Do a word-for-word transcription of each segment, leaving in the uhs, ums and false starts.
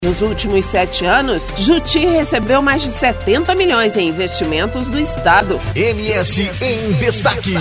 Nos últimos sete anos, Juti recebeu mais de setenta milhões em investimentos do Estado. M S em Destaque.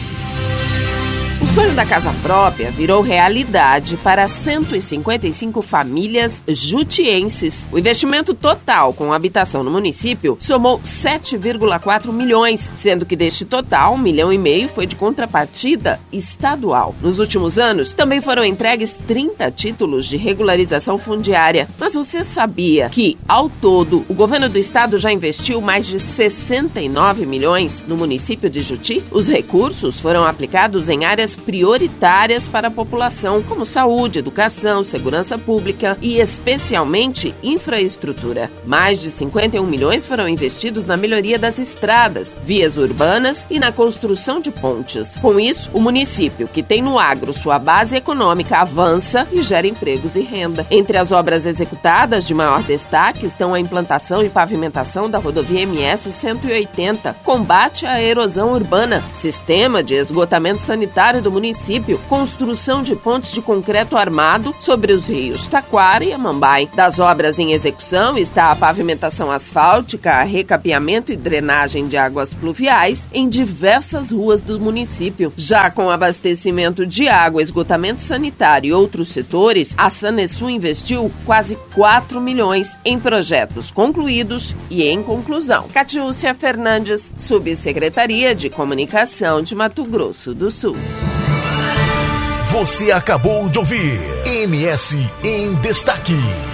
O sonho da casa própria virou realidade para cento e cinquenta e cinco famílias jutienses. O investimento total com habitação no município somou sete vírgula quatro milhões, sendo que deste total, um milhão e meio foi de contrapartida estadual. Nos últimos anos, também foram entregues trinta títulos de regularização fundiária. Mas você sabia que, ao todo, o governo do estado já investiu mais de sessenta e nove milhões no município de Juti? Os recursos foram aplicados em áreas prioritárias para a população, como saúde, educação, segurança pública e, especialmente, infraestrutura. Mais de cinquenta e um milhões foram investidos na melhoria das estradas, vias urbanas e na construção de pontes. Com isso, o município, que tem no agro sua base econômica, avança e gera empregos e renda. Entre as obras executadas, de maior destaque estão a implantação e pavimentação da rodovia M S cento e oitenta, combate à erosão urbana, sistema de esgotamento sanitário do município, construção de pontes de concreto armado sobre os rios Taquara e Amambai. Das obras em execução está a pavimentação asfáltica, recapeamento e drenagem de águas pluviais em diversas ruas do município. Já com abastecimento de água, esgotamento sanitário e outros setores, a Sanesul investiu quase quatro milhões em projetos concluídos e em conclusão. Catiúcia Fernandes, Subsecretaria de Comunicação de Mato Grosso do Sul. Você acabou de ouvir M S em Destaque.